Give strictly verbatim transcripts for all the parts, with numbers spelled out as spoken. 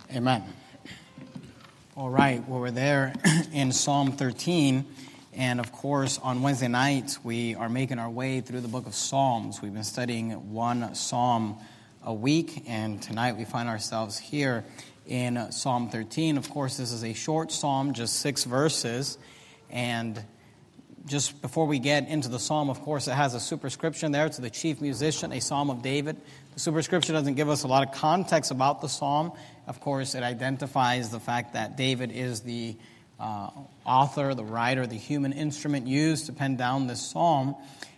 Amen. All right, well, we're there in Psalm thirteen, and of course, on Wednesday nights, we are making our way through the book of Psalms. We've been studying one psalm a week, and tonight we find ourselves here in Psalm thirteen. Of course, this is a short psalm, just six verses, and just before we get into the psalm, of course, it has a superscription there to the chief musician, a psalm of David. The superscription doesn't give us a lot of context about the psalm. Of course, it identifies the fact that David is the uh, author, the writer, the human instrument used to pen down this psalm.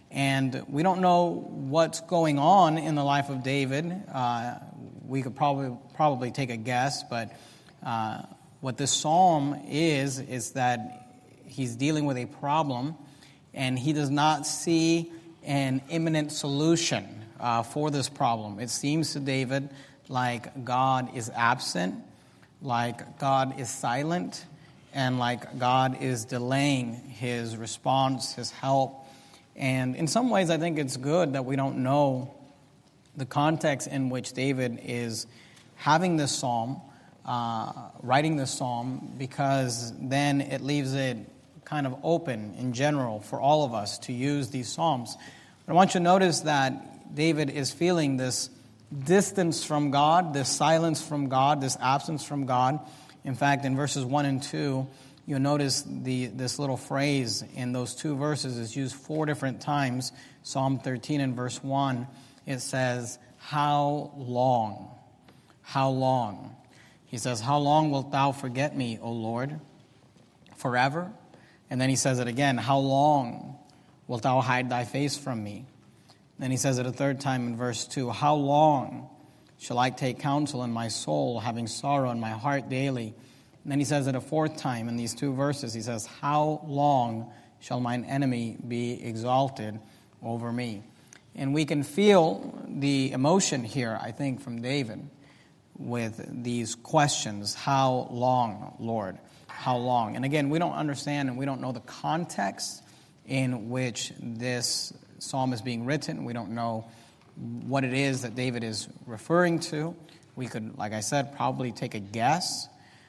And we don't know what's going on in the life of David. Uh, we could probably probably take a guess, but uh, what this psalm is, is that he's dealing with a problem, and he does not see an imminent solution uh, for this problem. It seems to David like God is absent, like God is silent, and like God is delaying his response, his help. And in some ways, I think it's good that we don't know the context in which David is having this psalm, uh, writing this psalm, because then it leaves it kind of open in general for all of us to use these psalms. But I want you to notice that David is feeling this distance from God, this silence from God, this absence from God. In fact, in verses one and two, you'll notice the this little phrase in those two verses is used four different times. Psalm thirteen and verse one, it says, "How long? How long?" He says, "How long wilt thou forget me, O Lord? Forever?" And then he says it again, "How long wilt thou hide thy face from me?" Then he says it a third time in verse two, "How long shall I take counsel in my soul, having sorrow in my heart daily?" And then he says it a fourth time in these two verses. He says, "How long shall mine enemy be exalted over me?" And we can feel the emotion here, I think, from David with these questions. How long, Lord? How long? And again, we don't understand and we don't know the context in which this psalm is being written. We don't know what it is that David is referring to. We could, like I said, probably take a guess.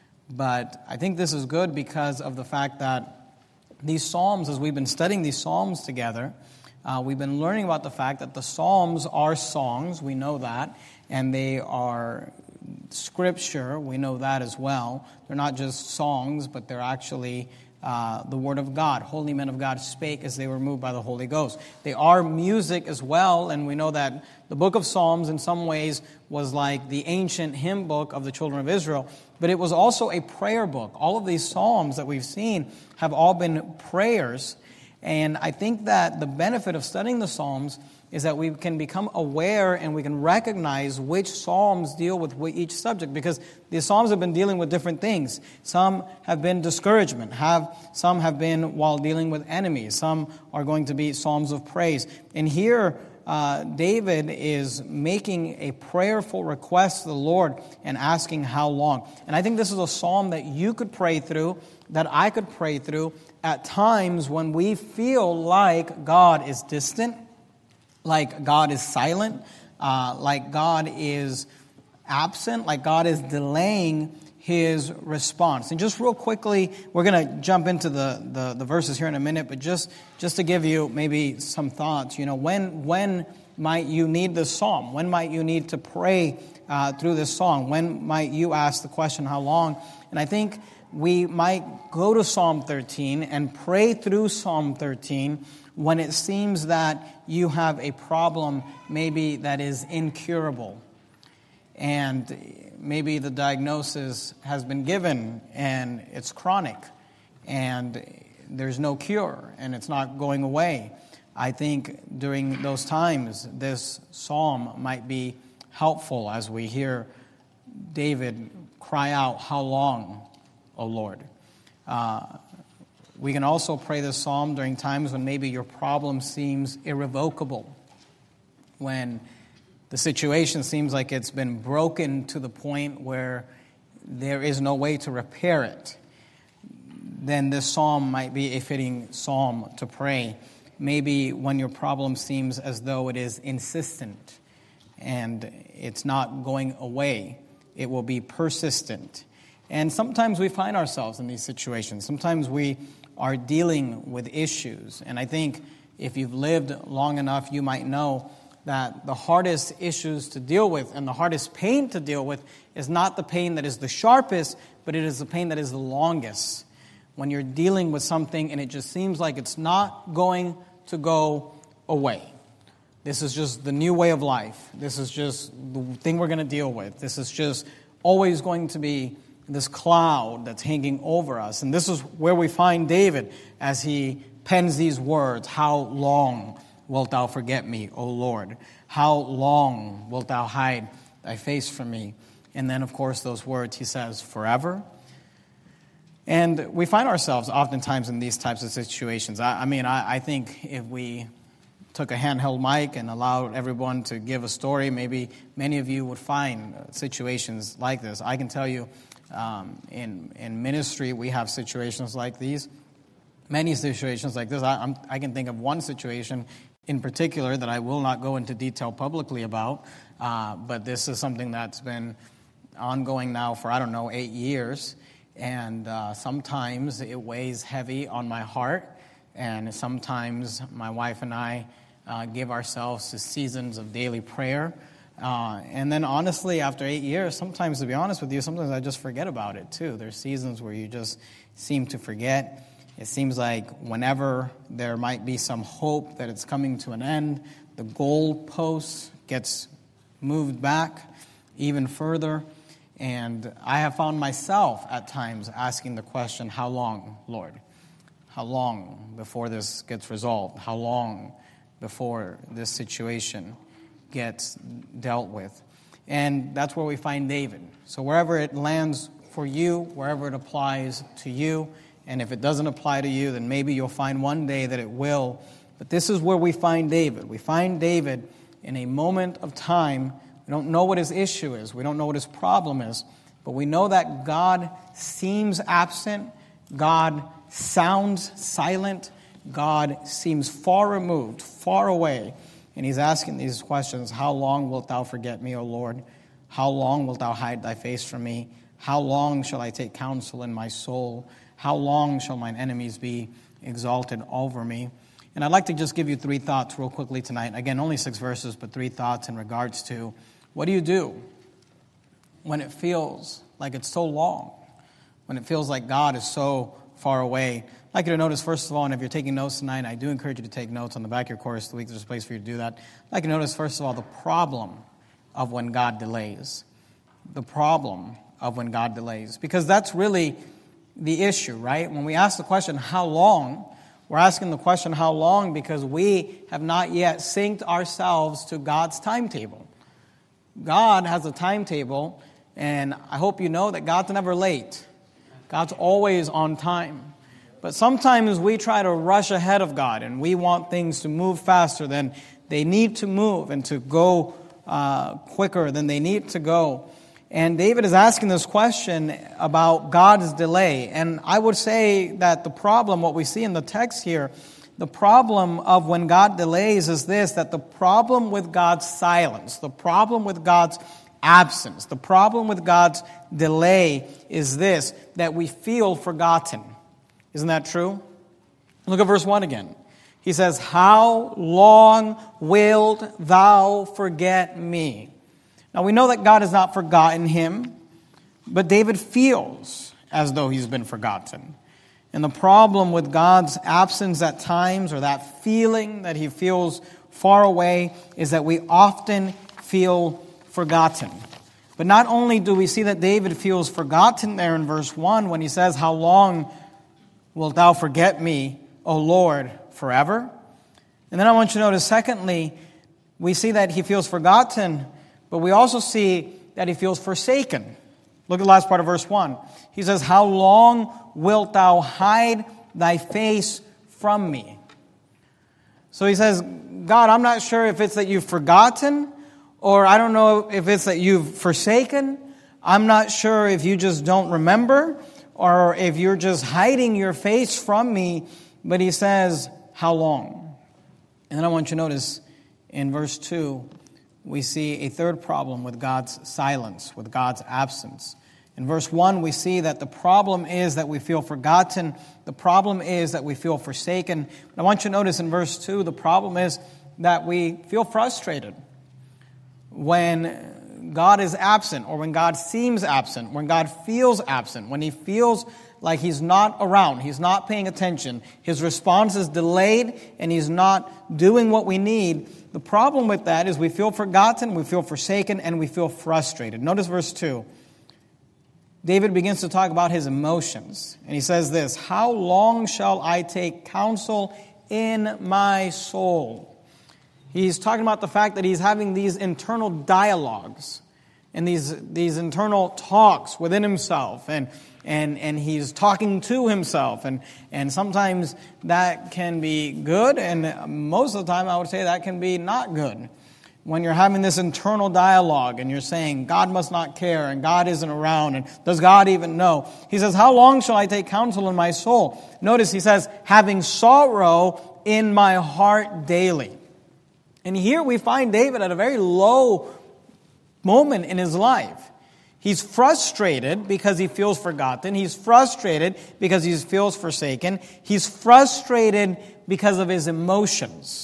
But I think this is good because of the fact that these psalms, as we've been studying these psalms together, uh, we've been learning about the fact that the psalms are songs. We know that. And they are Scripture, we know that as well. They're not just songs, but they're actually uh, the Word of God. Holy men of God spake as they were moved by the Holy Ghost. They are music as well, and we know that the book of Psalms in some ways was like the ancient hymn book of the children of Israel, but it was also a prayer book. All of these psalms that we've seen have all been prayers, and I think that the benefit of studying the Psalms is that we can become aware and we can recognize which psalms deal with each subject, because the psalms have been dealing with different things. Some have been discouragement, have some have been while dealing with enemies. Some are going to be psalms of praise. And here, uh, David is making a prayerful request to the Lord and asking how long. And I think this is a psalm that you could pray through, that I could pray through at times when we feel like God is distant, like God is silent, uh, like God is absent, like God is delaying his response. And just real quickly, we're going to jump into the, the, the verses here in a minute, but just, just to give you maybe some thoughts, you know, when when might you need this psalm? When might you need to pray uh, through this song? When might you ask the question, how long? And I think we might go to Psalm thirteen and pray through Psalm thirteen when it seems that you have a problem maybe that is incurable. And maybe the diagnosis has been given and it's chronic and there's no cure and it's not going away. I think during those times, this psalm might be helpful as we hear David cry out, "How long, O Lord?" Uh, we can also pray this psalm during times when maybe your problem seems irrevocable, when the situation seems like it's been broken to the point where there is no way to repair it. Then this psalm might be a fitting psalm to pray. Maybe when your problem seems as though it is insistent and it's not going away. it will be persistent. And sometimes we find ourselves in these situations. Sometimes we are dealing with issues. And I think if you've lived long enough, you might know that the hardest issues to deal with and the hardest pain to deal with is not the pain that is the sharpest, but it is the pain that is the longest. When you're dealing with something and it just seems like it's not going to go away. This is just the new way of life. This is just the thing we're going to deal with. This is just always going to be this cloud that's hanging over us. And this is where we find David as he pens these words, "How long wilt thou forget me, O Lord? How long wilt thou hide thy face from me?" And then, of course, those words he says, "Forever." And we find ourselves oftentimes in these types of situations. I, I mean, I, I think if we took a handheld mic and allowed everyone to give a story, maybe many of you would find situations like this. I can tell you, um, in in ministry, we have situations like these, many situations like this. I, I'm, I can think of one situation in particular that I will not go into detail publicly about, uh, but this is something that's been ongoing now for, I don't know, eight years. And uh, sometimes it weighs heavy on my heart, and sometimes my wife and I uh, give ourselves to seasons of daily prayer. Uh, and then honestly, after eight years, sometimes, to be honest with you, sometimes I just forget about it too. There's seasons where you just seem to forget. It seems like whenever there might be some hope that it's coming to an end, the goalpost gets moved back even further. And I have found myself at times asking the question, how long, Lord? How long before this gets resolved? How long before this situation gets dealt with? And that's where we find David. So wherever it lands for you, wherever it applies to you, and if it doesn't apply to you, then maybe you'll find one day that it will. But this is where we find David. We find David in a moment of time. We don't know what his issue is. We don't know what his problem is. But we know that God seems absent. God sounds silent. God seems far removed, far away. And he's asking these questions. How long wilt thou forget me, O Lord? How long wilt thou hide thy face from me? How long shall I take counsel in my soul? How long shall mine enemies be exalted over me? And I'd like to just give you three thoughts real quickly tonight. Again, only six verses, but three thoughts in regards to what do you do when it feels like it's so long, when it feels like God is so far away. I'd like you to notice, first of all, and if you're taking notes tonight, I do encourage you to take notes on the back of your course the week. There's a place for you to do that. I'd like you to notice, first of all, the problem of when God delays. The problem of when God delays. Because that's really the issue, right? When we ask the question, how long, we're asking the question, how long, because we have not yet synced ourselves to God's timetable. God has a timetable, and I hope you know that God's never late. God's always on time. But sometimes we try to rush ahead of God, and we want things to move faster than they need to move and to go uh, quicker than they need to go. And David is asking this question about God's delay. And I would say that the problem, what we see in the text here, the problem of when God delays is this, that the problem with God's silence, the problem with God's absence, the problem with God's delay is this, that we feel forgotten. Isn't that true? Look at verse one again. He says, how long wilt thou forget me? Now we know that God has not forgotten him, but David feels as though he's been forgotten. And the problem with God's absence at times, or that feeling that he feels far away, is that we often feel forgotten. But not only do we see that David feels forgotten there in verse one when he says, how long wilt thou forget me, O Lord, forever? And then I want you to notice, secondly, we see that he feels forgotten, but we also see that he feels forsaken. Look at the last part of verse one. He says, how long wilt thou hide thy face from me? So he says, God, I'm not sure if it's that you've forgotten, or I don't know if it's that you've forsaken. I'm not sure if you just don't remember, or if you're just hiding your face from me. But he says, how long? And then I want you to notice in verse two, we see a third problem with God's silence, with God's absence. In verse one, we see that the problem is that we feel forgotten. The problem is that we feel forsaken. But I want you to notice in verse two, the problem is that we feel frustrated when God is absent, or when God seems absent, when God feels absent, when He feels like He's not around, He's not paying attention, His response is delayed, and He's not doing what we need. The problem with that is we feel forgotten, we feel forsaken, and we feel frustrated. Notice verse two. David begins to talk about his emotions. And he says this, "How long shall I take counsel in my soul?" He's talking about the fact that he's having these internal dialogues and these, these internal talks within himself. And, and, and he's talking to himself. And, and sometimes that can be good. And most of the time I would say that can be not good. When you're having this internal dialogue and you're saying, God must not care and God isn't around and does God even know? He says, "How long shall I take counsel in my soul?" Notice he says, "Having sorrow in my heart daily." And here we find David at a very low moment in his life. He's frustrated because he feels forgotten. He's frustrated because he feels forsaken. He's frustrated because of his emotions.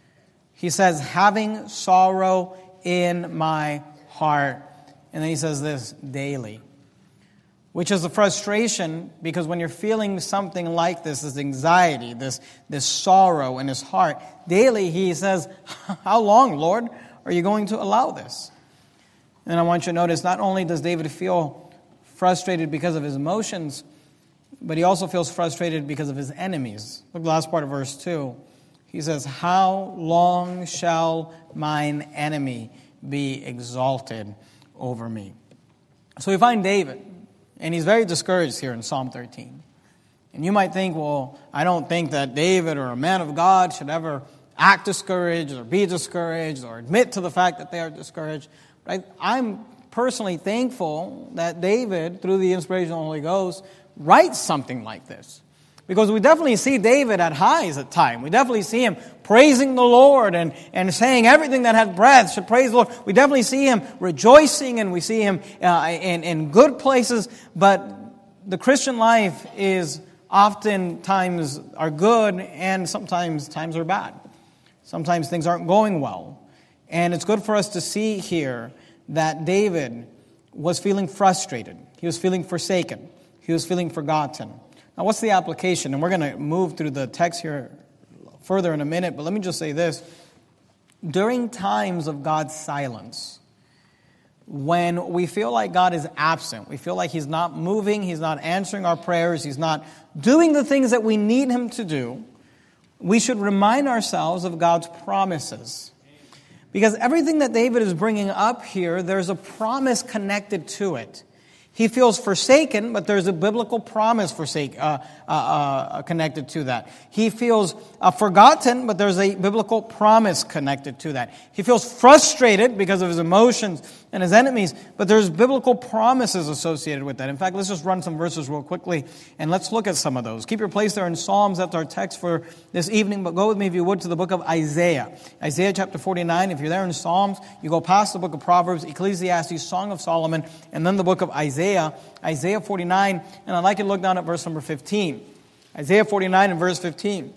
He says, "having sorrow in my heart." And then he says this, daily. Which is a frustration, because when you're feeling something like this, this anxiety, this, this sorrow in his heart, daily he says, "How long, Lord, are you going to allow this?" And I want you to notice, not only does David feel frustrated because of his emotions, but he also feels frustrated because of his enemies. Look at the last part of verse two. He says, "How long shall mine enemy be exalted over me?" So we find David, and he's very discouraged here in Psalm thirteen. And you might think, well, I don't think that David or a man of God should ever act discouraged or be discouraged or admit to the fact that they are discouraged. But I, I'm personally thankful that David, through the inspiration of the Holy Ghost, writes something like this. Because we definitely see David at highs at times. We definitely see him praising the Lord and, and saying everything that has breath should praise the Lord. We definitely see him rejoicing, and we see him uh, in, in good places. But the Christian life is oftentimes are good, and sometimes times are bad. Sometimes things aren't going well. And it's good for us to see here that David was feeling frustrated. He was feeling forsaken. He was feeling forgotten. Now, what's the application? And we're going to move through the text here further in a minute, but let me just say this. During times of God's silence, when we feel like God is absent, we feel like He's not moving, He's not answering our prayers, He's not doing the things that we need Him to do, we should remind ourselves of God's promises. Because everything that David is bringing up here, there's a promise connected to it. He feels forsaken, but there's a biblical promise forsake, uh, uh, uh, connected to that. He feels uh, forgotten, but there's a biblical promise connected to that. He feels frustrated because of his emotions and his enemies, but there's biblical promises associated with that. In fact, let's just run some verses real quickly, and let's look at some of those. Keep your place there in Psalms. That's our text for this evening, but go with me, if you would, to the book of Isaiah. Isaiah chapter forty-nine. If you're there in Psalms, you go past the book of Proverbs, Ecclesiastes, Song of Solomon, and then the book of Isaiah. Isaiah forty-nine, and I'd like you to look down at verse number fifteen. Isaiah forty-nine and verse fifteen.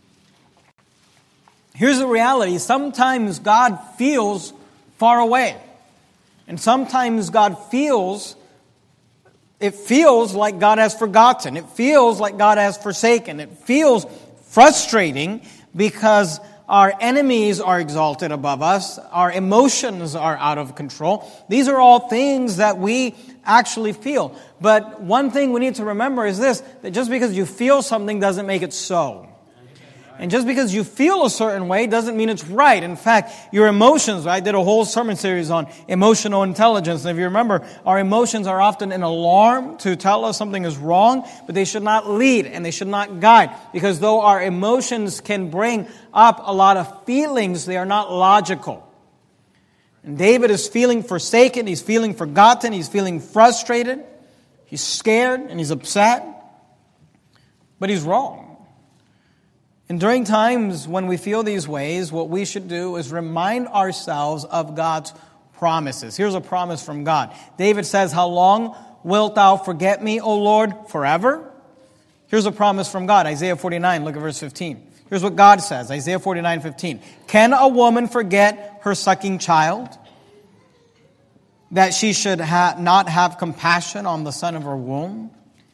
Here's the reality. Sometimes God feels far away. And sometimes God feels, it feels like God has forgotten. It feels like God has forsaken. It feels frustrating because our enemies are exalted above us. Our emotions are out of control. These are all things that we actually feel. But one thing we need to remember is this, that just because you feel something doesn't make it so. And just because you feel a certain way doesn't mean it's right. In fact, your emotions, I did a whole sermon series on emotional intelligence. And if you remember, our emotions are often an alarm to tell us something is wrong, but they should not lead and they should not guide. Because though our emotions can bring up a lot of feelings, they are not logical. And David is feeling forsaken, he's feeling forgotten, he's feeling frustrated, he's scared and he's upset, but he's wrong. And during times when we feel these ways, what we should do is remind ourselves of God's promises. Here's a promise from God. David says, "How long wilt thou forget me, O Lord, forever?" Here's a promise from God. Isaiah forty-nine, look at verse fifteen. Here's what God says, Isaiah forty-nine, fifteen. "Can a woman forget her sucking child, that she should ha- not have compassion on the son of her womb?"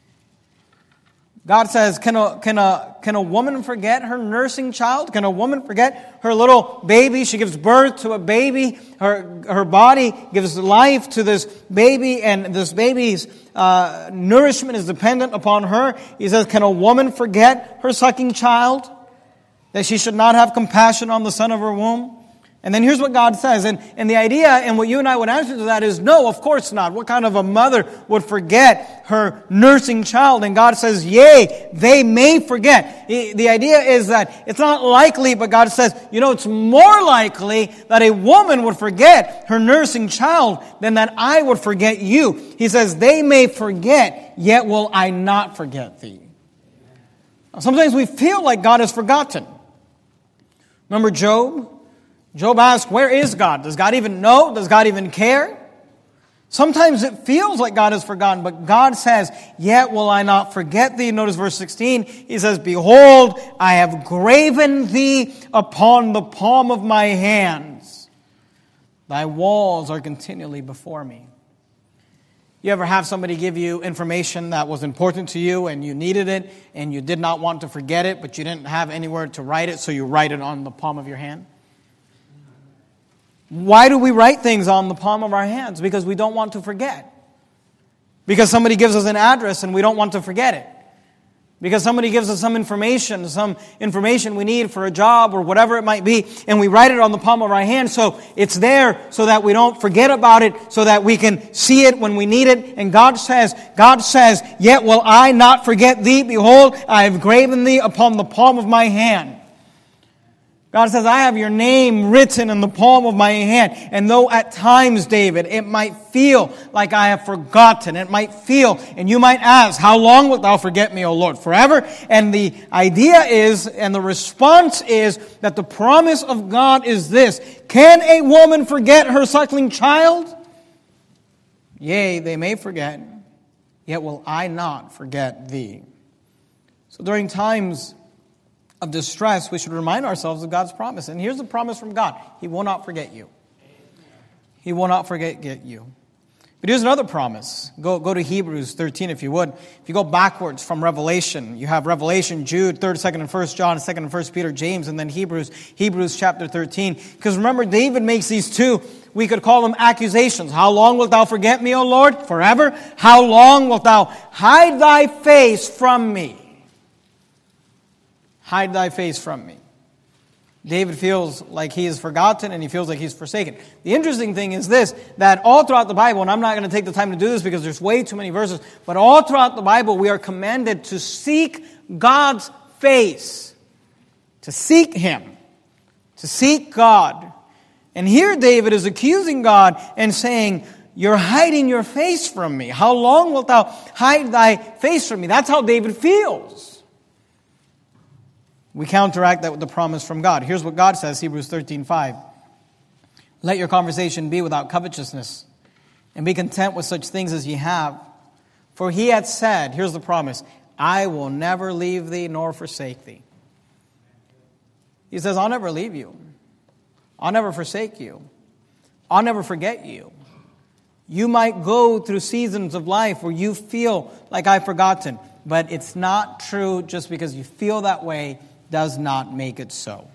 God says, can a, can, a, can a woman forget her nursing child? Can a woman forget her little baby? She gives birth to a baby. Her, her body gives life to this baby, and this baby's uh, nourishment is dependent upon her. He says, can a woman forget her sucking child, that she should not have compassion on the son of her womb? And then here's what God says. And, and the idea, and what you and I would answer to that is, no, of course not. What kind of a mother would forget her nursing child? And God says, yea, they may forget. The idea is that it's not likely, but God says, you know, it's more likely that a woman would forget her nursing child than that I would forget you. He says, they may forget, yet will I not forget thee. Now, sometimes we feel like God has forgotten. Remember Job? Job asked, where is God? Does God even know? Does God even care? Sometimes it feels like God has forgotten, but God says, yet will I not forget thee. Notice verse sixteen. He says, behold, I have graven thee upon the palm of my hands. Thy walls are continually before me. You ever have somebody give you information that was important to you and you needed it and you did not want to forget it, but you didn't have anywhere to write it, so you write it on the palm of your hand? Why do we write things on the palm of our hands? Because we don't want to forget. Because somebody gives us an address and we don't want to forget it. Because somebody gives us some information, some information we need for a job or whatever it might be, and we write it on the palm of our hand so it's there so that we don't forget about it, so that we can see it when we need it. And God says, God says, yet will I not forget thee. Behold, I have graven thee upon the palm of my hand. God says, I have your name written in the palm of my hand. And though at times, David, it might feel like I have forgotten, it might feel, and you might ask, how long wilt thou forget me, O Lord? Forever? And the idea is, and the response is, that the promise of God is this: can a woman forget her suckling child? Yea, they may forget, yet will I not forget thee. So during times of distress, we should remind ourselves of God's promise. And here's the promise from God: He will not forget you. He will not forget you. But here's another promise. Go, go to Hebrews thirteen, if you would. If you go backwards from Revelation, you have Revelation, Jude, third, second, and first John, second and first Peter, James, and then Hebrews, Hebrews chapter thirteen. Because remember, David makes these two, we could call them accusations. How long wilt thou forget me, O Lord? Forever? How long wilt thou hide thy face from me? Hide thy face from me. David feels like he is forgotten and he feels like he's forsaken. The interesting thing is this, that all throughout the Bible, and I'm not going to take the time to do this because there's way too many verses, but all throughout the Bible we are commanded to seek God's face. To seek Him. To seek God. And here David is accusing God and saying, you're hiding your face from me. How long wilt thou hide thy face from me? That's how David feels. We counteract that with the promise from God. Here's what God says, Hebrews thirteen five. Let your conversation be without covetousness, and be content with such things as ye have. For he hath said, here's the promise, I will never leave thee nor forsake thee. He says, I'll never leave you. I'll never forsake you. I'll never forget you. You might go through seasons of life where you feel like I've forgotten, but it's not true. Just because you feel that way does not make it so.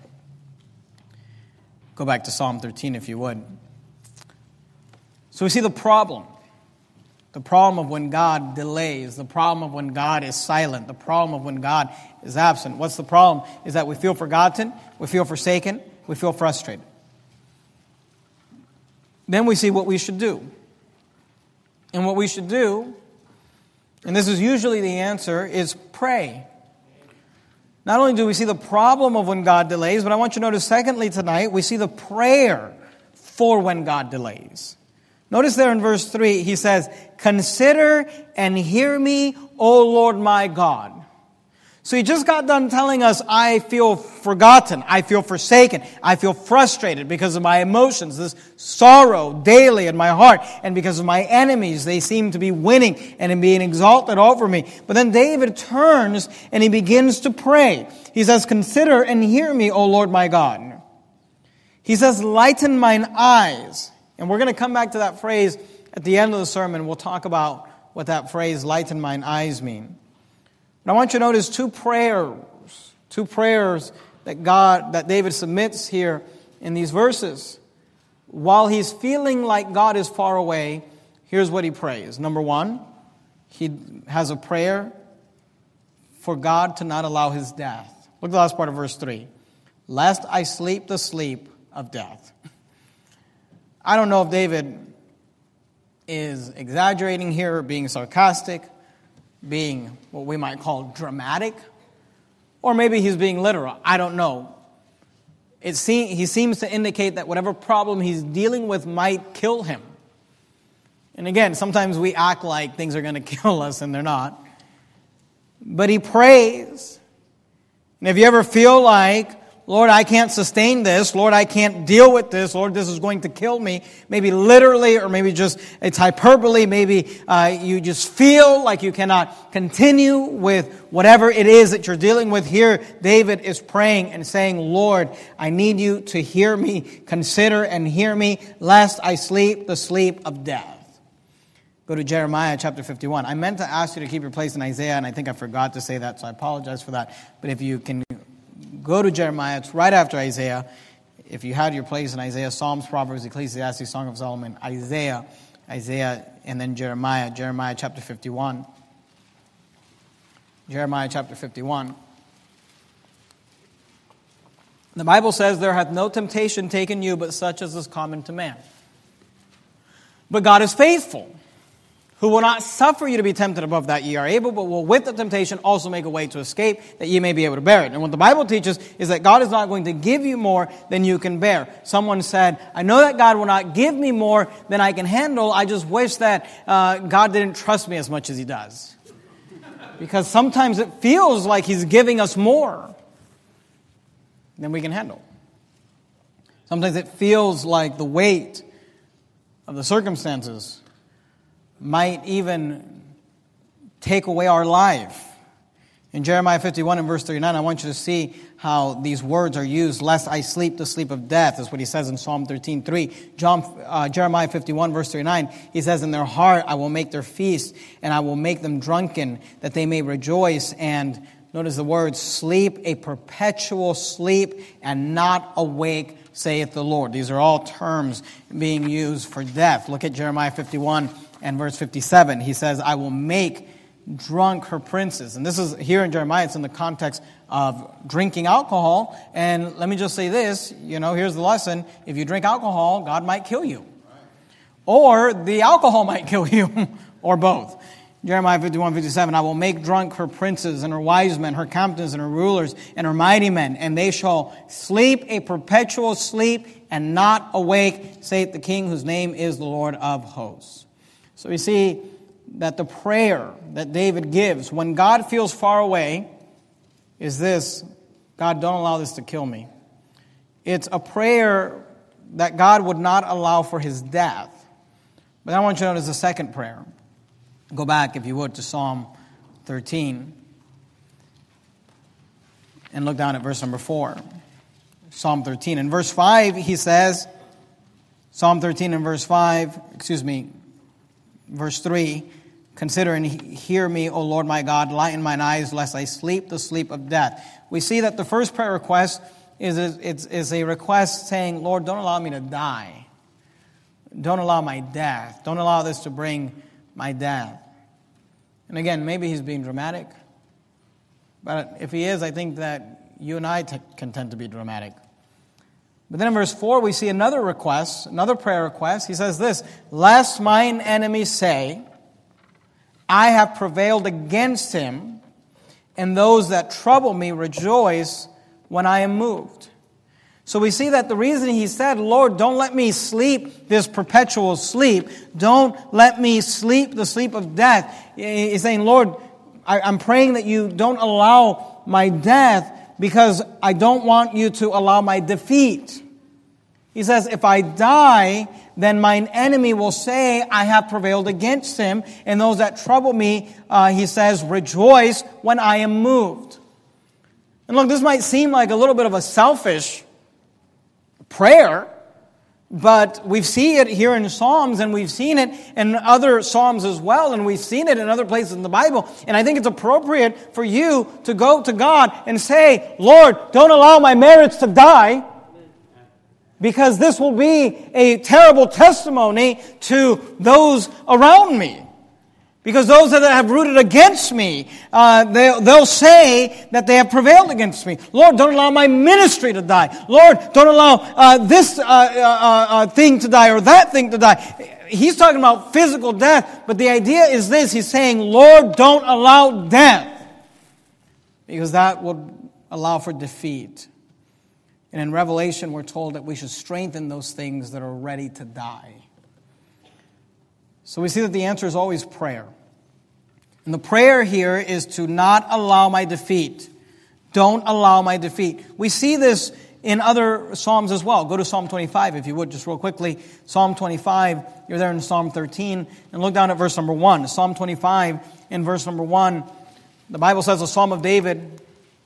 Go back to Psalm thirteen, if you would. So we see the problem. The problem of when God delays. The problem of when God is silent. The problem of when God is absent. What's the problem? Is that we feel forgotten, we feel forsaken, we feel frustrated. Then we see what we should do. And what we should do, and this is usually the answer, is pray. Not only do we see the problem of when God delays, but I want you to notice, secondly, tonight, we see the prayer for when God delays. Notice there in verse three, he says, consider and hear me, O Lord my God. So he just got done telling us, I feel forgotten, I feel forsaken, I feel frustrated because of my emotions, this sorrow daily in my heart, and because of my enemies, they seem to be winning and being exalted over me. But then David turns and he begins to pray. He says, consider and hear me, O Lord my God. He says, lighten mine eyes. And we're going to come back to that phrase at the end of the sermon. We'll talk about what that phrase, lighten mine eyes, mean. But I want you to notice two prayers, two prayers that God, that David submits here in these verses. While he's feeling like God is far away, here's what he prays. Number one, he has a prayer for God to not allow his death. Look at the last part of verse three. Lest I sleep the sleep of death. I don't know if David is exaggerating here, being sarcastic, being what we might call dramatic, or maybe he's being literal. I don't know. It se- he seems to indicate that whatever problem he's dealing with might kill him. And again, sometimes we act like things are going to kill us and they're not. But he prays. And if you ever feel like, Lord, I can't sustain this. Lord, I can't deal with this. Lord, this is going to kill me. Maybe literally, or maybe just it's hyperbole. Maybe uh, you just feel like you cannot continue with whatever it is that you're dealing with. Here, David is praying and saying, Lord, I need you to hear me. Consider and hear me, lest I sleep the sleep of death. Go to Jeremiah chapter fifty-one. I meant to ask you to keep your place in Isaiah, and I think I forgot to say that, so I apologize for that. But if you can go to Jeremiah, it's right after Isaiah. If you had your place in Isaiah, Psalms, Proverbs, Ecclesiastes, Song of Solomon, Isaiah, Isaiah, and then Jeremiah, Jeremiah chapter fifty-one. Jeremiah chapter fifty-one. The Bible says, there hath no temptation taken you, but such as is common to man. But God is faithful, who will not suffer you to be tempted above that ye are able, but will with the temptation also make a way to escape, that ye may be able to bear it. And what the Bible teaches is that God is not going to give you more than you can bear. Someone said, I know that God will not give me more than I can handle. I just wish that uh, God didn't trust me as much as he does. Because sometimes it feels like he's giving us more than we can handle. Sometimes it feels like the weight of the circumstances might even take away our life. In Jeremiah fifty-one and verse thirty-nine, I want you to see how these words are used. Lest I sleep the sleep of death is what he says in Psalm thirteen three. John, uh, Jeremiah fifty-one verse thirty-nine, he says, in their heart I will make their feast, and I will make them drunken, that they may rejoice. And notice the words, sleep, a perpetual sleep, and not awake, saith the Lord. These are all terms being used for death. Look at Jeremiah fifty-one and verse fifty-seven. He says, I will make drunk her princes. And this is here in Jeremiah, it's in the context of drinking alcohol. And let me just say this, you know, here's the lesson. If you drink alcohol, God might kill you. Or the alcohol might kill you, or both. Jeremiah fifty-one, fifty-seven, I will make drunk her princes and her wise men, her captains and her rulers and her mighty men, and they shall sleep a perpetual sleep and not awake, saith the King, whose name is the Lord of hosts. So we see that the prayer that David gives when God feels far away is this: God, don't allow this to kill me. It's a prayer that God would not allow for his death. But I want you to notice the second prayer. Go back, if you would, to Psalm thirteen and look down at verse number four. Psalm thirteen. In verse five, he says, Psalm thirteen and verse five, excuse me, verse three, consider and hear me, O Lord my God, lighten mine eyes, lest I sleep the sleep of death. We see that the first prayer request is a, it's, is a request saying, Lord, don't allow me to die. Don't allow my death. Don't allow this to bring my death. And again, maybe he's being dramatic. But if he is, I think that you and I t- can tend to be dramatic. But then in verse four, we see another request, another prayer request. He says this: lest mine enemies say, I have prevailed against him, and those that trouble me rejoice when I am moved. So we see that the reason he said, Lord, don't let me sleep this perpetual sleep. Don't let me sleep the sleep of death. He's saying, Lord, I, I'm praying that you don't allow my death because I don't want you to allow my defeat. He says, if I die, then mine enemy will say, I have prevailed against him. And those that trouble me, uh, he says, rejoice when I am moved. And look, this might seem like a little bit of a selfish prayer, but we see it here in Psalms, and we've seen it in other Psalms as well, and we've seen it in other places in the Bible. And I think it's appropriate for you to go to God and say, Lord, don't allow my marriage to die, because this will be a terrible testimony to those around me. Because those that have rooted against me, uh, they, they'll say that they have prevailed against me. Lord, don't allow my ministry to die. Lord, don't allow uh, this uh, uh, uh, thing to die or that thing to die. He's talking about physical death, but the idea is this. He's saying, Lord, don't allow death, because that would allow for defeat. And in Revelation, we're told that we should strengthen those things that are ready to die. So we see that the answer is always prayer. And the prayer here is to not allow my defeat. Don't allow my defeat. We see this in other Psalms as well. Go to Psalm twenty-five, if you would, just real quickly. Psalm twenty-five, you're there in Psalm thirteen, and look down at verse number one. Psalm twenty-five, in verse number one, the Bible says, a Psalm of David.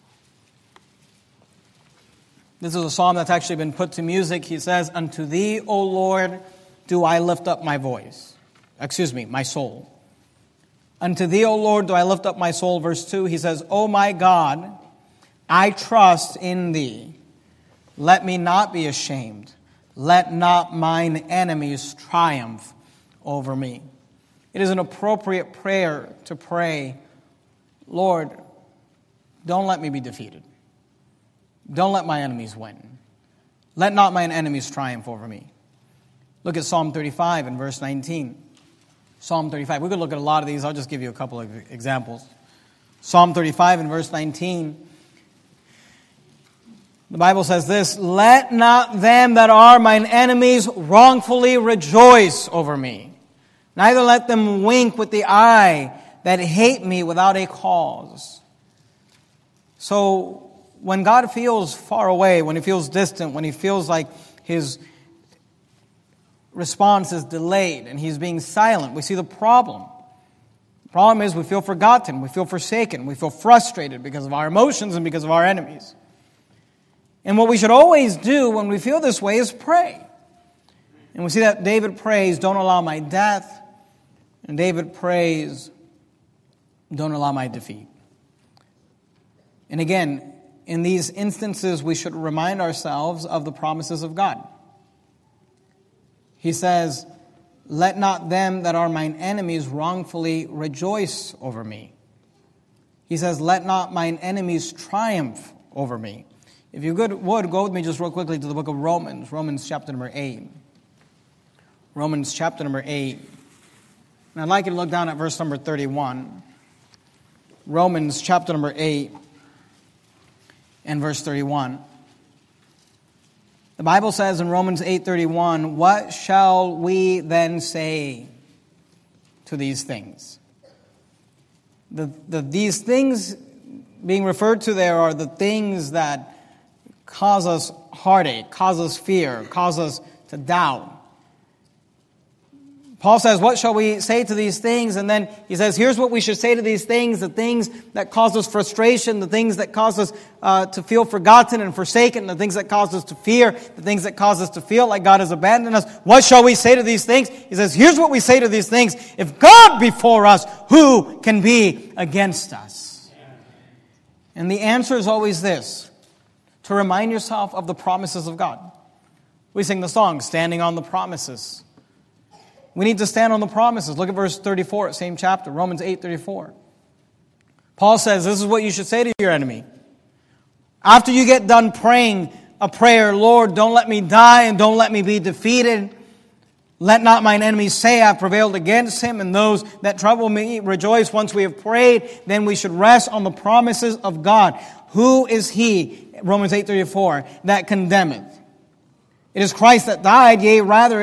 This is a psalm that's actually been put to music. He says, unto thee, O Lord, do I lift up my voice. Excuse me, my soul. Unto thee, O Lord, do I lift up my soul. Verse two, he says, O my God, I trust in thee. Let me not be ashamed. Let not mine enemies triumph over me. It is an appropriate prayer to pray, Lord, don't let me be defeated. Don't let my enemies win. Let not mine enemies triumph over me. Look at Psalm thirty-five and verse nineteen. Psalm thirty-five. We could look at a lot of these. I'll just give you a couple of examples. Psalm thirty-five and verse nineteen. The Bible says this, let not them that are mine enemies wrongfully rejoice over me. Neither let them wink with the eye that hate me without a cause. So when God feels far away, when He feels distant, when He feels like His response is delayed and He's being silent, we see the problem. The problem is we feel forgotten, we feel forsaken, we feel frustrated because of our emotions and because of our enemies. And what we should always do when we feel this way is pray. And we see that David prays, don't allow my death. And David prays, don't allow my defeat. And again, in these instances, we should remind ourselves of the promises of God. He says, let not them that are mine enemies wrongfully rejoice over me. He says, let not mine enemies triumph over me. If you would, go with me just real quickly to the book of Romans, Romans chapter number eight. Romans chapter number eight. And I'd like you to look down at verse number thirty-one. Romans chapter number eight and verse thirty-one. The Bible says in Romans eight thirty-one, what shall we then say to these things? The, the, these things being referred to there are the things that cause us heartache, cause us fear, cause us to doubt. Paul says, what shall we say to these things? And then he says, here's what we should say to these things, the things that cause us frustration, the things that cause us uh, to feel forgotten and forsaken, the things that cause us to fear, the things that cause us to feel like God has abandoned us. What shall we say to these things? He says, here's what we say to these things. If God be for us, who can be against us? And the answer is always this, to remind yourself of the promises of God. We sing the song, Standing on the Promises. We need to stand on the promises. Look at verse thirty-four, same chapter, Romans eight thirty-four. Paul says, this is what you should say to your enemy. After you get done praying a prayer, Lord, don't let me die and don't let me be defeated. Let not mine enemies say I have prevailed against him, and those that trouble me rejoice. Once we have prayed, then we should rest on the promises of God. Who is he, Romans eight thirty-four, that condemneth? It is Christ that died, yea, rather,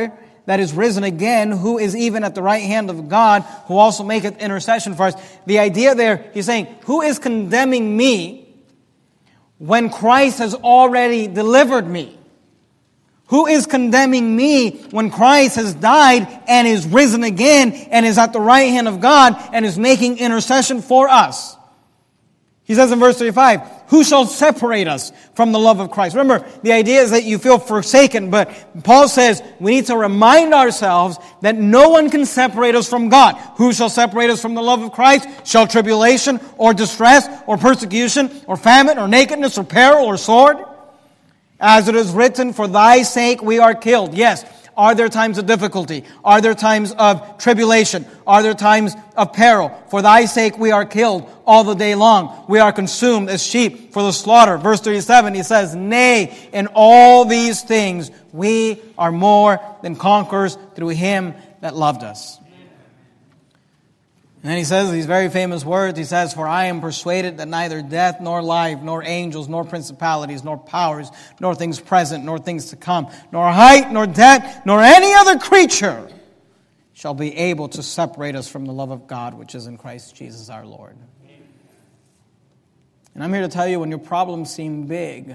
that is risen again, who is even at the right hand of God, who also maketh intercession for us. The idea there, he's saying, who is condemning me when Christ has already delivered me? Who is condemning me when Christ has died and is risen again and is at the right hand of God and is making intercession for us? He says in verse thirty-five, who shall separate us from the love of Christ? Remember, the idea is that you feel forsaken, but Paul says we need to remind ourselves that no one can separate us from God. Who shall separate us from the love of Christ? Shall tribulation or distress or persecution or famine or nakedness or peril or sword? As it is written, for thy sake we are killed. Yes. Are there times of difficulty? Are there times of tribulation? Are there times of peril? For thy sake we are killed all the day long. We are consumed as sheep for the slaughter. Verse thirty-seven, he says, nay, in all these things we are more than conquerors through him that loved us. And then he says these very famous words. He says, for I am persuaded that neither death, nor life, nor angels, nor principalities, nor powers, nor things present, nor things to come, nor height, nor depth, nor any other creature shall be able to separate us from the love of God, which is in Christ Jesus our Lord. And I'm here to tell you, when your problems seem big,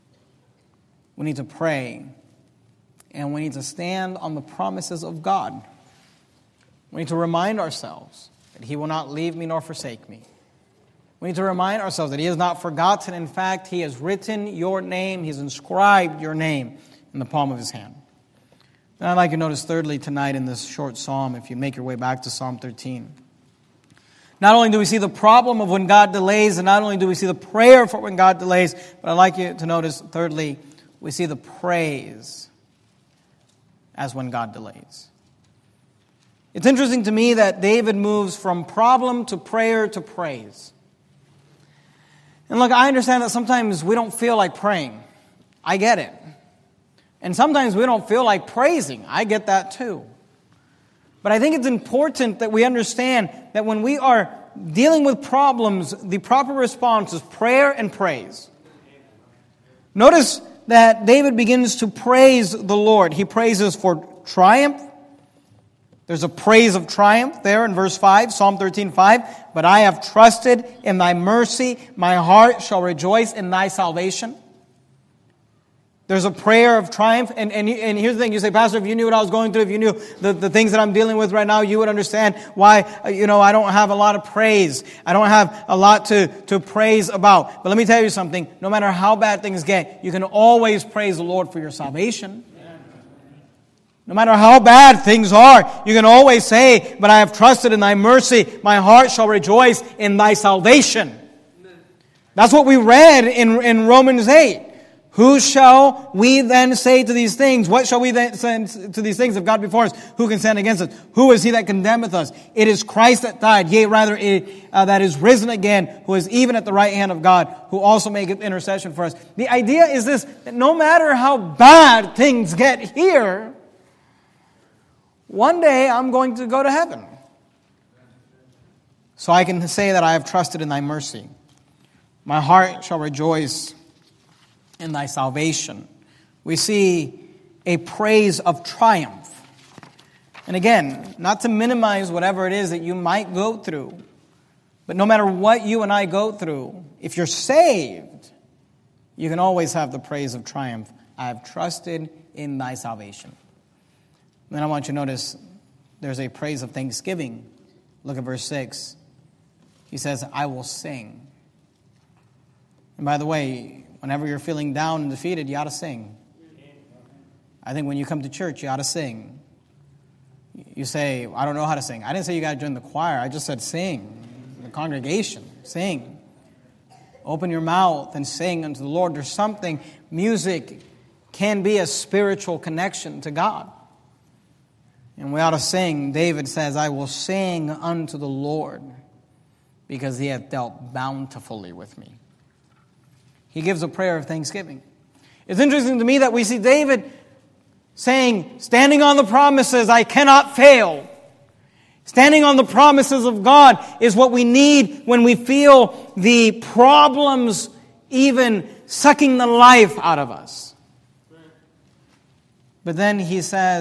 we need to pray, and we need to stand on the promises of God. We need to remind ourselves that he will not leave me nor forsake me. We need to remind ourselves that he has not forgotten. In fact, he has written your name, he's inscribed your name in the palm of his hand. And I'd like you to notice thirdly tonight in this short psalm, if you make your way back to Psalm thirteen. Not only do we see the problem of when God delays, and not only do we see the prayer for when God delays, but I'd like you to notice thirdly, we see the praise as when God delays. It's interesting to me that David moves from problem to prayer to praise. And look, I understand that sometimes we don't feel like praying. I get it. And sometimes we don't feel like praising. I get that too. But I think it's important that we understand that when we are dealing with problems, the proper response is prayer and praise. Notice that David begins to praise the Lord. He praises for triumph. There's a praise of triumph there in verse five, Psalm thirteen, five. But I have trusted in thy mercy. My heart shall rejoice in thy salvation. There's a prayer of triumph. And, and, and here's the thing. You say, Pastor, if you knew what I was going through, if you knew the, the things that I'm dealing with right now, you would understand why, you know, I don't have a lot of praise. I don't have a lot to, to praise about. But let me tell you something. No matter how bad things get, you can always praise the Lord for your salvation. No matter how bad things are, you can always say, but I have trusted in thy mercy. My heart shall rejoice in thy salvation. That's what we read in, in Romans eight. Who shall we then say to these things? What shall we then say to these things? If God be for us, who can stand against us? Who is he that condemneth us? It is Christ that died, yea, rather it, uh, that is risen again, who is even at the right hand of God, who also maketh intercession for us. The idea is this, that no matter how bad things get here, one day I'm going to go to heaven. So I can say that I have trusted in thy mercy. My heart shall rejoice in thy salvation. We see a praise of triumph. And again, not to minimize whatever it is that you might go through, but no matter what you and I go through, if you're saved, you can always have the praise of triumph. I have trusted in thy salvation. Then I want you to notice there's a praise of thanksgiving. Look at verse six. He says, I will sing. And by the way, whenever you're feeling down and defeated, you ought to sing. I think when you come to church, you ought to sing. You say, I don't know how to sing. I didn't say you got to join the choir. I just said sing. The congregation, sing. Open your mouth and sing unto the Lord. There's something, music can be a spiritual connection to God. And we ought to sing. David says, I will sing unto the Lord because he hath dealt bountifully with me. He gives a prayer of thanksgiving. It's interesting to me that we see David saying, standing on the promises, I cannot fail. Standing on the promises of God is what we need when we feel the problems even sucking the life out of us. But then he says,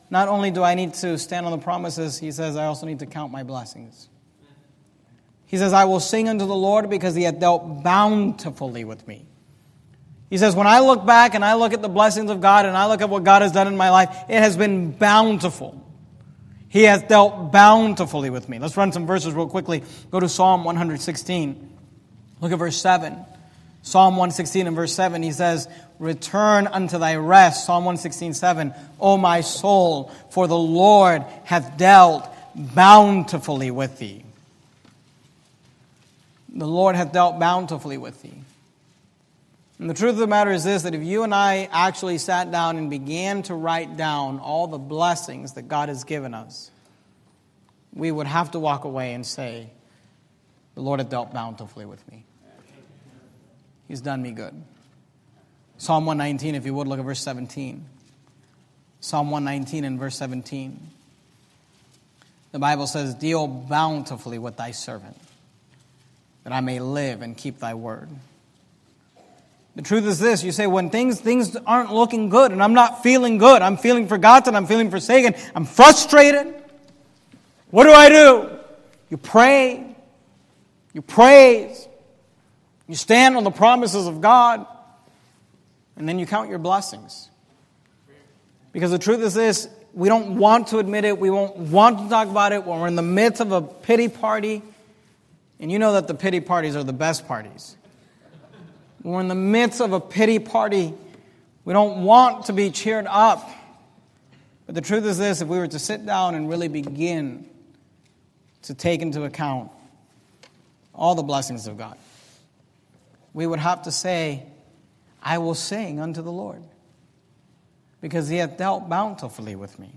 not only do I need to stand on the promises, he says, I also need to count my blessings. He says, I will sing unto the Lord because he hath dealt bountifully with me. He says, when I look back and I look at the blessings of God and I look at what God has done in my life, it has been bountiful. He has dealt bountifully with me. Let's run some verses real quickly. Go to Psalm one sixteen. Look at verse seven. Psalm one sixteen and verse seven, he says, return unto thy rest. Psalm one sixteen, seven. O my soul, for the Lord hath dealt bountifully with thee. The Lord hath dealt bountifully with thee. And the truth of the matter is this, that if you and I actually sat down and began to write down all the blessings that God has given us, we would have to walk away and say, the Lord hath dealt bountifully with me. He's done me good. Psalm one nineteen, if you would, look at verse seventeen. Psalm one nineteen and verse seventeen. The Bible says, deal bountifully with thy servant, that I may live and keep thy word. The truth is this, you say, when things, things aren't looking good and I'm not feeling good, I'm feeling forgotten, I'm feeling forsaken, I'm frustrated, what do I do? You pray, you praise, you stand on the promises of God, and then you count your blessings. Because the truth is this, we don't want to admit it, we won't want to talk about it when we're in the midst of a pity party. And you know that the pity parties are the best parties. When we're in the midst of a pity party, we don't want to be cheered up. But the truth is this, if we were to sit down and really begin to take into account all the blessings of God, we would have to say, I will sing unto the Lord, because he hath dealt bountifully with me.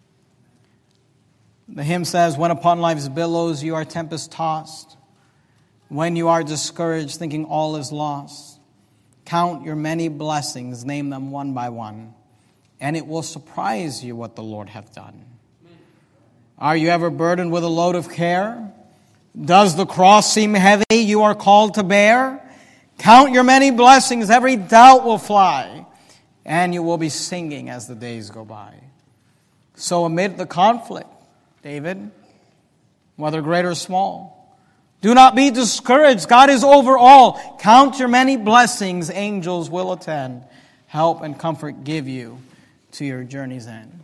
The hymn says, when upon life's billows you are tempest tossed, when you are discouraged, thinking all is lost, count your many blessings, name them one by one, and it will surprise you what the Lord hath done. Amen. Are you ever burdened with a load of care? Does the cross seem heavy you are called to bear? Count your many blessings, every doubt will fly, and you will be singing as the days go by. So amid the conflict, David, whether great or small, do not be discouraged. God is over all. Count your many blessings. Angels will attend. Help and comfort give you to your journey's end.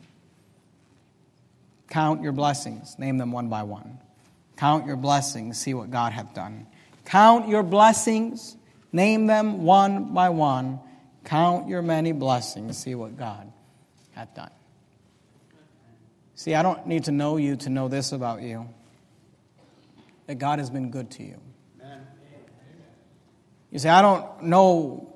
Count your blessings. Name them one by one. Count your blessings. See what God hath done. Count your blessings. Name them one by one. Count your many blessings. See what God hath done. See, I don't need to know you to know this about you, that God has been good to you. Amen. You say, I don't know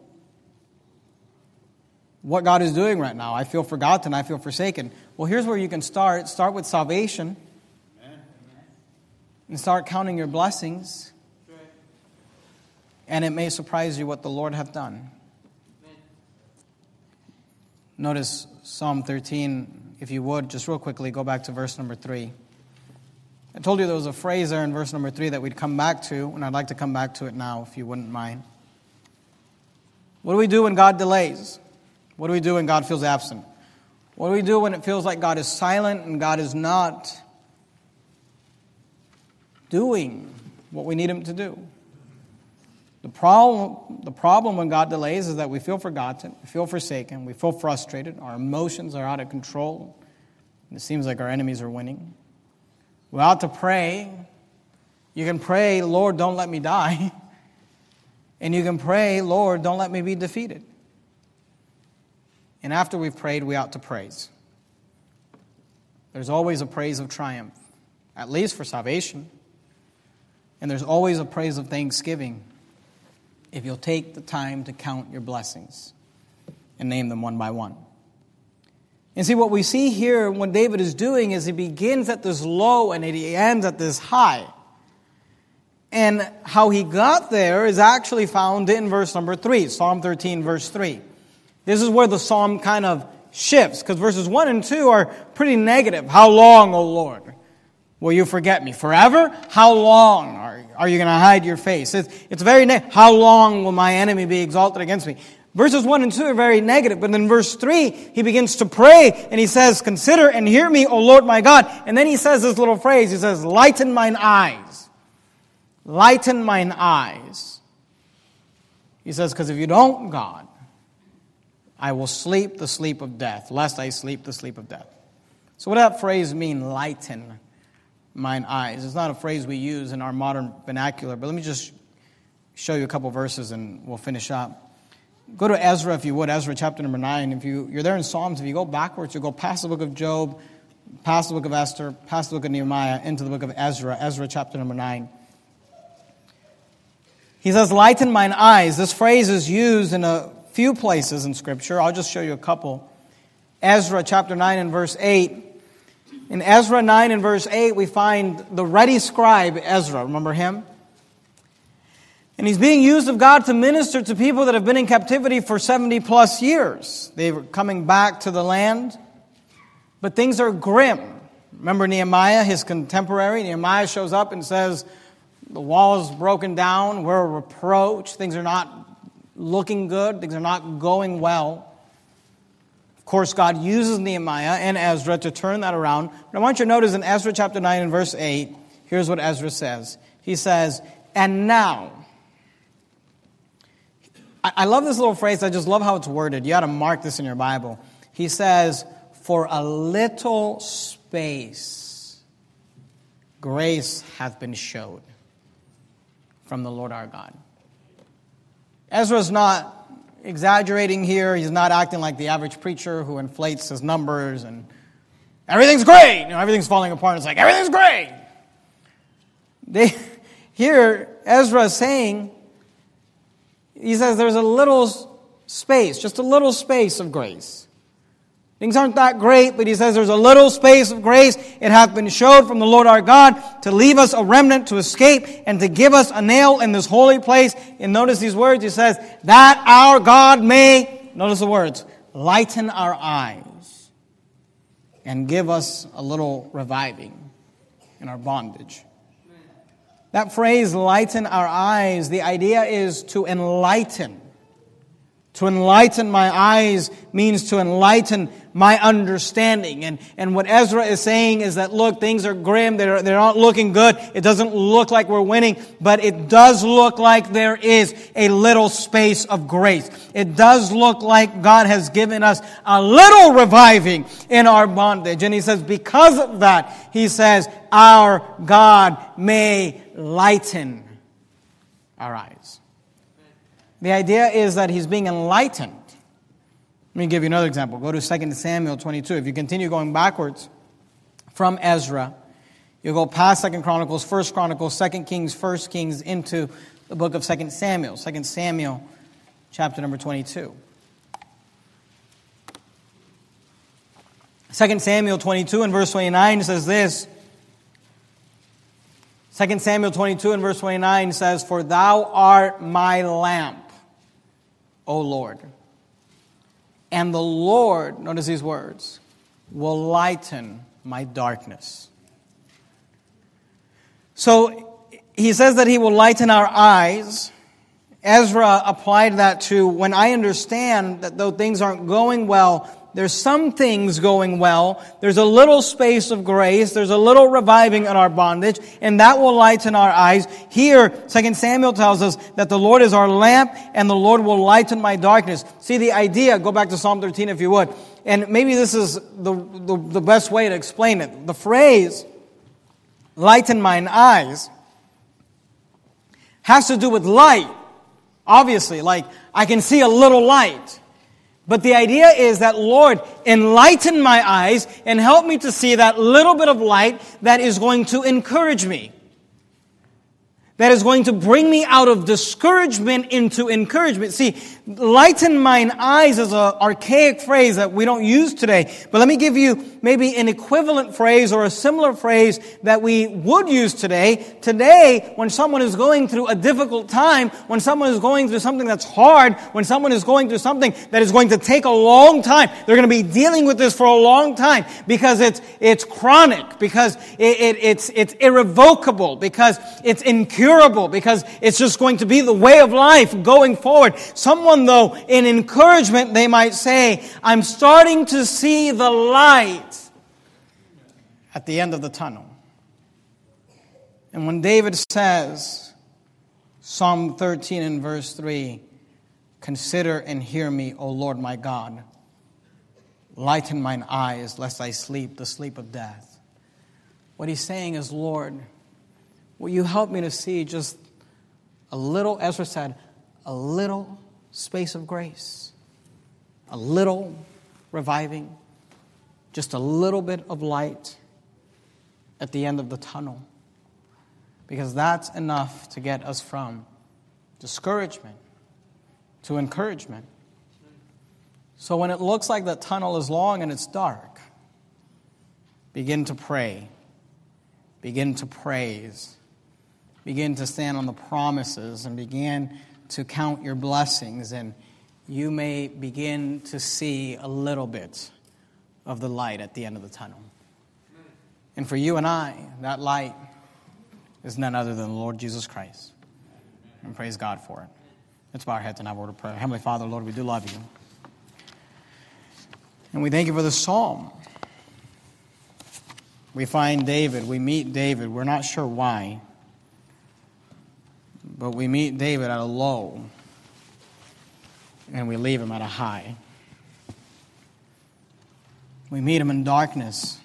what God is doing right now. I feel forgotten. I feel forsaken. Well, here's where you can start. Start with salvation. Amen. And start counting your blessings. And it may surprise you what the Lord hath done. Amen. Notice Psalm thirteen, if you would, just real quickly, go back to verse number three. I told you there was a phrase there in verse number three that we'd come back to, and I'd like to come back to it now, if you wouldn't mind. What do we do when God delays? What do we do when God feels absent? What do we do when it feels like God is silent and God is not doing what we need him to do? The problem, the problem when God delays is that we feel forgotten, we feel forsaken, we feel frustrated, our emotions are out of control, and it seems like our enemies are winning. We ought to pray. You can pray, Lord, don't let me die. And you can pray, Lord, don't let me be defeated. And after we've prayed, we ought to praise. There's always a praise of triumph, at least for salvation. And there's always a praise of thanksgiving if you'll take the time to count your blessings and name them one by one. And see, what we see here, what David is doing is he begins at this low and he ends at this high. And how he got there is actually found in verse number three, Psalm thirteen, verse three. This is where the psalm kind of shifts, because verses one and two are pretty negative. How long, O Lord, will you forget me? Forever? How long are, are you going to hide your face? It's, it's very negative. How long will my enemy be exalted against me? Verses one and two are very negative, but in verse three, he begins to pray, and he says, consider and hear me, O Lord my God. And then he says this little phrase, he says, lighten mine eyes. Lighten mine eyes. He says, because if you don't, God, I will sleep the sleep of death, lest I sleep the sleep of death. So what does that phrase mean, lighten mine eyes? It's not a phrase we use in our modern vernacular, but let me just show you a couple verses and we'll finish up. Go to Ezra, if you would, Ezra chapter number nine. If you, you're there in Psalms, if you go backwards, you go past the book of Job, past the book of Esther, past the book of Nehemiah, into the book of Ezra, Ezra chapter number nine. He says, lighten mine eyes. This phrase is used in a few places in Scripture. I'll just show you a couple. Ezra chapter nine and verse eight. In Ezra nine and verse eight, we find the ready scribe Ezra. Remember him? And he's being used of God to minister to people that have been in captivity for seventy plus years. They were coming back to the land, but things are grim. Remember Nehemiah, his contemporary? Nehemiah shows up and says, the wall is broken down, we're a reproach, things are not looking good, things are not going well. Of course, God uses Nehemiah and Ezra to turn that around. But I want you to notice in Ezra chapter nine and verse eight, here's what Ezra says. He says, and now, I love this little phrase. I just love how it's worded. You ought to mark this in your Bible. He says, for a little space, grace hath been showed from the Lord our God. Ezra's not exaggerating here. He's not acting like the average preacher who inflates his numbers and everything's great. You know, everything's falling apart. It's like, everything's great. They, here, Ezra is saying, he says there's a little space, just a little space of grace. Things aren't that great, but he says there's a little space of grace. It hath been showed from the Lord our God to leave us a remnant to escape and to give us a nail in this holy place. And notice these words. He says, that our God may, notice the words, lighten our eyes and give us a little reviving in our bondage. That phrase, lighten our eyes, the idea is to enlighten. To enlighten my eyes means to enlighten my understanding. And, and what Ezra is saying is that, look, things are grim. They're, they're not looking good. It doesn't look like we're winning, but it does look like there is a little space of grace. It does look like God has given us a little reviving in our bondage. And he says, because of that, he says, our God may lighten our eyes. The idea is that he's being enlightened. Let me give you another example. Go to Second Samuel twenty-two. If you continue going backwards from Ezra, you'll go past Second Chronicles, First Chronicles, Second Kings, First Kings, into the book of Second Samuel. Second Samuel, chapter number twenty-two. Second Samuel twenty-two and verse twenty-nine says this. Second Samuel twenty-two and verse twenty-nine says, for thou art my lamp, O Lord. And the Lord, notice these words, will lighten my darkness. So he says that he will lighten our eyes. Ezra applied that to when I understand that though things aren't going well, there's some things going well. There's a little space of grace. There's a little reviving in our bondage, and that will lighten our eyes. Here, Second Samuel tells us that the Lord is our lamp, and the Lord will lighten my darkness. See the idea, go back to Psalm thirteen if you would, and maybe this is the, the, the best way to explain it. The phrase, lighten mine eyes, has to do with light. Obviously, like, I can see a little light. But the idea is that, Lord, enlighten my eyes and help me to see that little bit of light that is going to encourage me. That is going to bring me out of discouragement into encouragement. See, lighten mine eyes is an archaic phrase that we don't use today. But let me give you maybe an equivalent phrase or a similar phrase that we would use today. Today, when someone is going through a difficult time, when someone is going through something that's hard, when someone is going through something that is going to take a long time, they're going to be dealing with this for a long time because it's it's chronic, because it, it, it's it's irrevocable, because it's incurable, because it's just going to be the way of life going forward. Someone someone, though, in encouragement, they might say, I'm starting to see the light at the end of the tunnel. And when David says, Psalm thirteen and verse three, consider and hear me, O Lord my God. Lighten mine eyes, lest I sleep the sleep of death. What he's saying is, Lord, will you help me to see just a little, Ezra said, a little space of grace, a little reviving, just a little bit of light at the end of the tunnel. Because that's enough to get us from discouragement to encouragement. So when it looks like the tunnel is long and it's dark, begin to pray. Begin to praise. Begin to stand on the promises and begin to count your blessings. And you may begin to see a little bit of the light at the end of the tunnel. And for you and I, that light is none other than the Lord Jesus Christ. And praise God for it. Let's bow our heads and have a word of prayer. Heavenly Father, Lord, we do love you. And we thank you for the psalm. We find David. We meet David. We're not sure why. But we meet David at a low. And we leave him at a high. We meet him in darkness.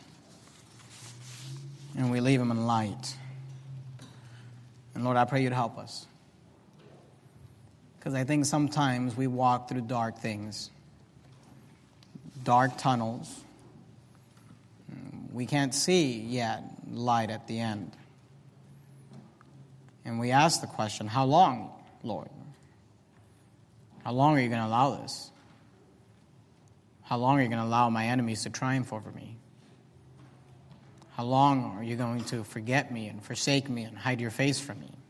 And we leave him in light. And Lord, I pray you'd help us. Because I think sometimes we walk through dark things. Dark tunnels. We can't see yet light at the end. And we ask the question, how long, Lord? How long are you going to allow this? How long are you going to allow my enemies to triumph over me? How long are you going to forget me and forsake me and hide your face from me?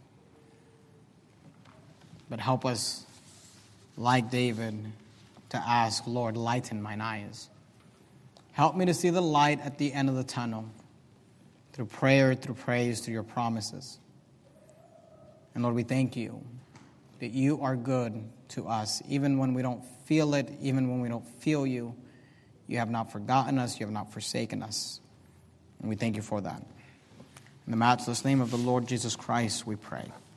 But help us, like David, to ask, Lord, lighten mine eyes. Help me to see the light at the end of the tunnel through prayer, through praise, through your promises. And Lord, we thank you that you are good to us. Even when we don't feel it, even when we don't feel you, you have not forgotten us, you have not forsaken us. And we thank you for that. In the matchless name of the Lord Jesus Christ, we pray.